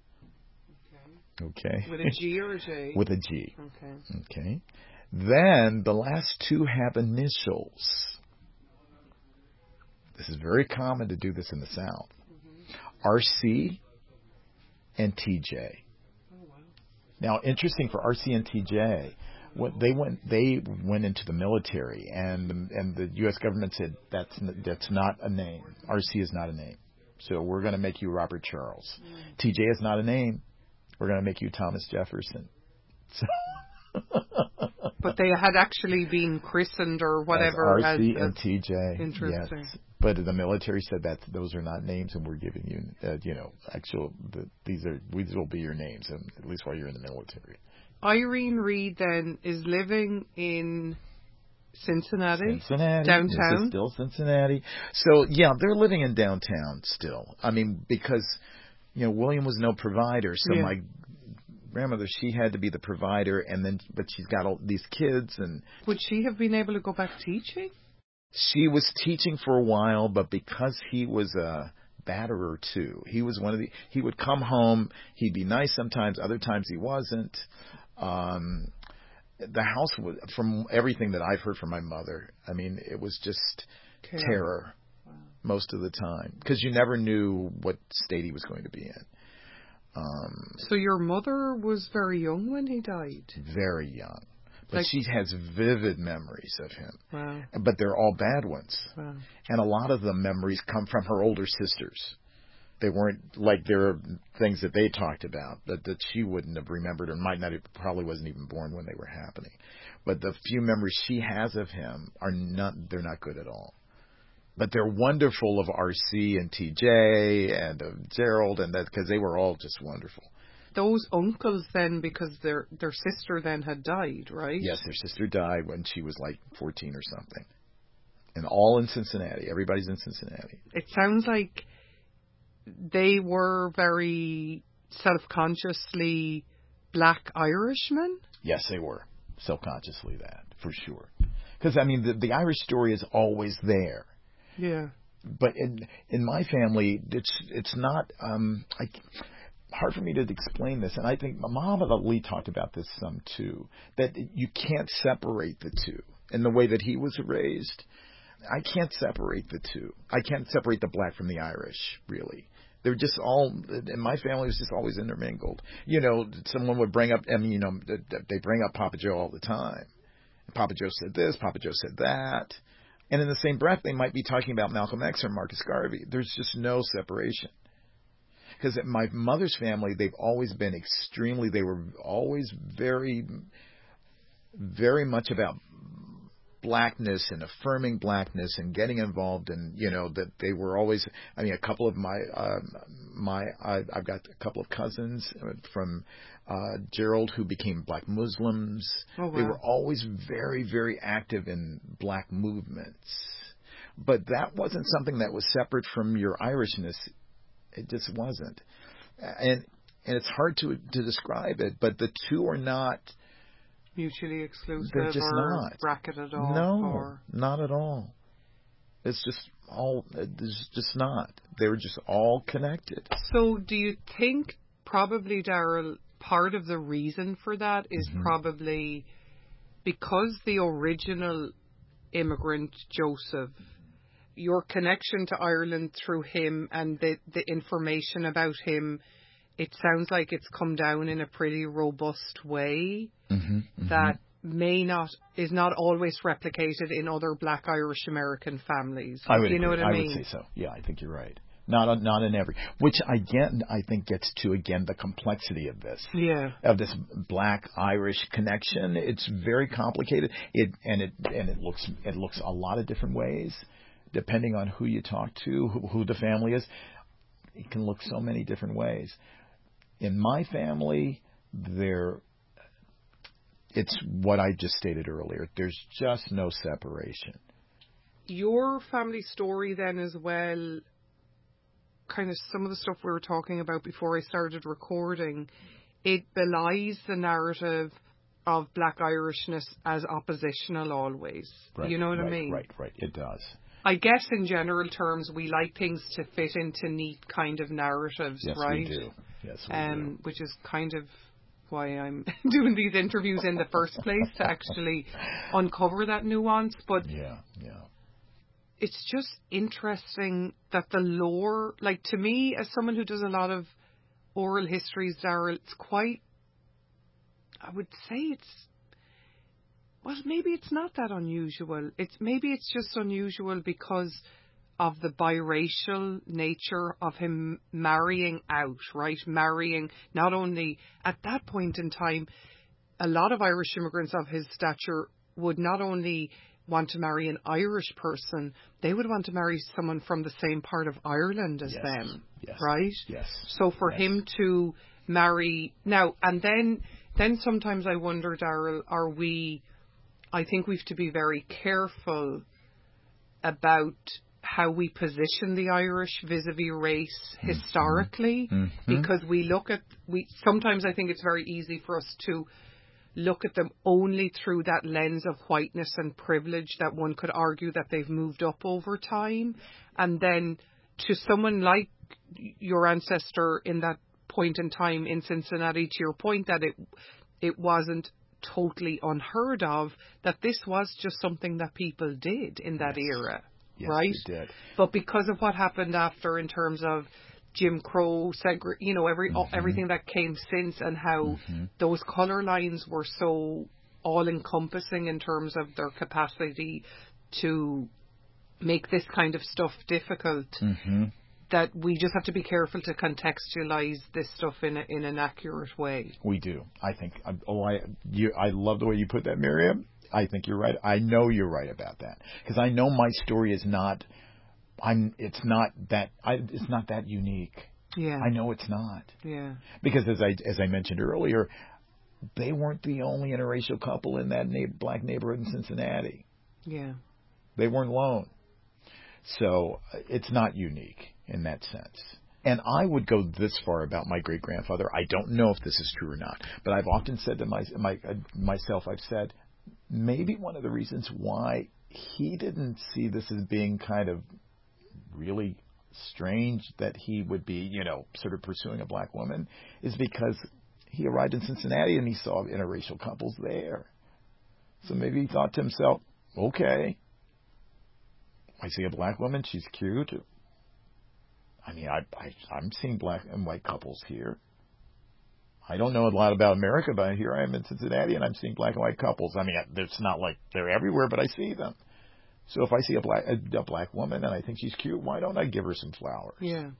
Okay. With a G or a J? With a G. Okay. Then the last 2 have initials. This is very common to do this in the South. Mm-hmm. RC and TJ. Oh, wow. Now, interesting for RC and TJ, they went into the military, and the U.S. government said that's not a name. RC is not a name. So we're going to make you Robert Charles. TJ is not a name. We're going to make you Thomas Jefferson. So But they had actually been christened or whatever as RC and as TJ. interesting. Yes. But the military said that those are not names, and we're giving you, these will be your names, and at least while you're in the military. Irene Reid then is living in Cincinnati, This downtown. is still Cincinnati. So yeah, they're living in downtown still. I mean, because William was no provider, so my grandmother, she had to be the provider, but she's got all these kids. And would she have been able to go back teaching? She was teaching for a while, but because he was a batterer too, he was he would come home, he'd be nice sometimes, other times he wasn't. The house was, from everything that I've heard from my mother, I mean, it was just terror most of the time, because you never knew what state he was going to be in. So your mother was very young when he died? Very young. But she has vivid memories of him. Wow. But they're all bad ones. Wow. And a lot of the memories come from her older sisters. They weren't like there are things that they talked about that she wouldn't have remembered or probably wasn't even born when they were happening. But the few memories she has of him they're not good at all. But they're wonderful of RC and TJ and of Gerald, and that because they were all just wonderful. Those uncles then, because their sister then had died, right? Yes, their sister died when she was like 14 or something. And all in Cincinnati. Everybody's in Cincinnati. It sounds like they were very self-consciously black Irishmen? Yes, they were. Self-consciously that, for sure. Because, I mean, the Irish story is always there. Yeah. But in my family, it's not... hard for me to explain this, and I think Muhammad Ali talked about this some too, that you can't separate the two. In the way that he was raised, I can't separate the two. I can't separate the black from the Irish, really. They're just all, in my family, it was just always intermingled. Someone would bring up, they bring up Papa Joe all the time. Papa Joe said this, Papa Joe said that. And in the same breath, they might be talking about Malcolm X or Marcus Garvey. There's just no separation. Because at my mother's family, they were always very, very much about blackness and affirming blackness and getting involved in, that they were always, I mean, a couple of I've got a couple of cousins from Gerald who became black Muslims. Oh, wow. They were always very, very active in black movements. But that wasn't something that was separate from your Irishness. It just wasn't. And it's hard to describe it, but the two are not mutually exclusive. They're just or not. bracketed off. No, not at all. It's just not. They were just all connected. So do you think probably, Darrell, part of the reason for that is probably because the original immigrant, Joseph, your connection to Ireland through him and the information about him, it sounds like it's come down in a pretty robust way that is not always replicated in other black Irish American families. I would you know agree. what I mean? I would say so. Yeah, I think you're right. Not in every, which again I think gets to the complexity of this. Yeah. Of this black Irish connection. It's very complicated. It looks a lot of different ways. Depending on who you talk to, who the family is, it can look so many different ways. In my family, it's what I just stated earlier. There's just no separation. Your family story then as well, kind of some of the stuff we were talking about before I started recording, it belies the narrative of black Irishness as oppositional always. Right, you know what I mean? Right. It does. I guess in general terms, we like things to fit into neat kind of narratives, right? Yes, we do. Which is kind of why I'm doing these interviews in the first place, to actually uncover that nuance. But yeah. It's just interesting that the lore, like to me, as someone who does a lot of oral histories, Darrell, it's quite, I would say well, maybe it's not that unusual. Maybe it's just unusual because of the biracial nature of him marrying out, right? Marrying not only at that point in time, a lot of Irish immigrants of his stature would not only want to marry an Irish person, they would want to marry someone from the same part of Ireland as them, right? Yes. So for him to marry now, and then sometimes I wonder, Darrell, I think we have to be very careful about how we position the Irish vis-a-vis race historically, because sometimes I think it's very easy for us to look at them only through that lens of whiteness and privilege, that one could argue that they've moved up over time. And then to someone like your ancestor in that point in time in Cincinnati, to your point that it wasn't totally unheard of, that this was just something that people did in that era, right? They did. But because of what happened after in terms of Jim Crow, everything that came since, and how those colour lines were so all-encompassing in terms of their capacity to make this kind of stuff difficult, that we just have to be careful to contextualise this stuff in an accurate way. We do. I think. I love the way you put that, Miriam. I think you're right. I know you're right about that, because I know my story is not. It's not that unique. Yeah. I know it's not. Yeah. Because as I mentioned earlier, they weren't the only interracial couple in that black neighborhood in Cincinnati. Yeah. They weren't alone. So it's not unique in that sense. And I would go this far about my great-grandfather. I don't know if this is true or not, but I've often said to myself, I've said, maybe one of the reasons why he didn't see this as being kind of really strange that he would be, sort of pursuing a black woman, is because he arrived in Cincinnati and he saw interracial couples there. So maybe he thought to himself, okay, I see a black woman, she's cute. I mean, I'm seeing black and white couples here. I don't know a lot about America, but here I am in Cincinnati and I'm seeing black and white couples. I mean, it's not like they're everywhere, but I see them. So if I see a black woman and I think she's cute, why don't I give her some flowers? Yeah.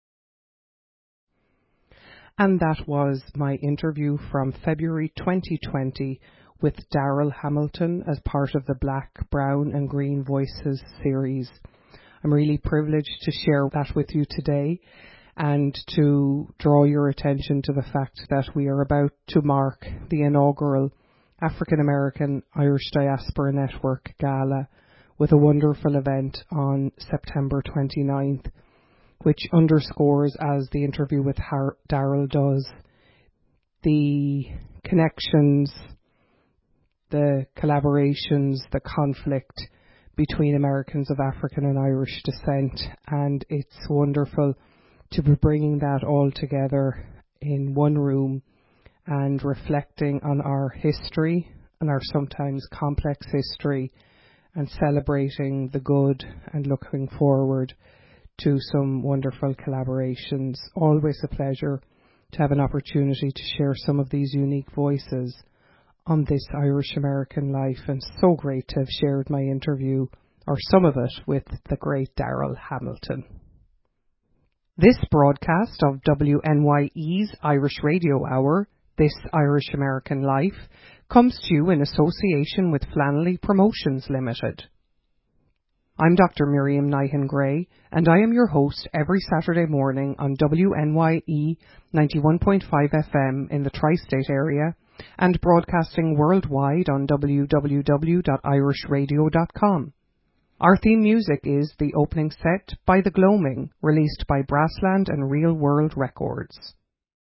And that was my interview from February 2020 with Darrell Hamilton as part of the Black, Brown and Green Voices series. I'm really privileged to share that with you today and to draw your attention to the fact that we are about to mark the inaugural African American Irish Diaspora Network Gala with a wonderful event on September 29th, which underscores, as the interview with Darrell does, the connections, the collaborations, the conflict between Americans of African and Irish descent. And it's wonderful to be bringing that all together in one room and reflecting on our history and our sometimes complex history, and celebrating the good and looking forward to some wonderful collaborations. Always a pleasure to have an opportunity to share some of these unique voices on this Irish American life, and so great to have shared my interview, or some of it, with the great Darrell Hamilton. This broadcast of WNYE's Irish Radio Hour, This Irish American Life, comes to you in association with Flannelly Promotions Limited. I'm Dr. Miriam Nihan-Gray, and I am your host every Saturday morning on WNYE 91.5 FM in the tri-state area, and broadcasting worldwide on www.irishradio.com. Our theme music is The Opening Set by The Gloaming, released by Brassland and Real World Records.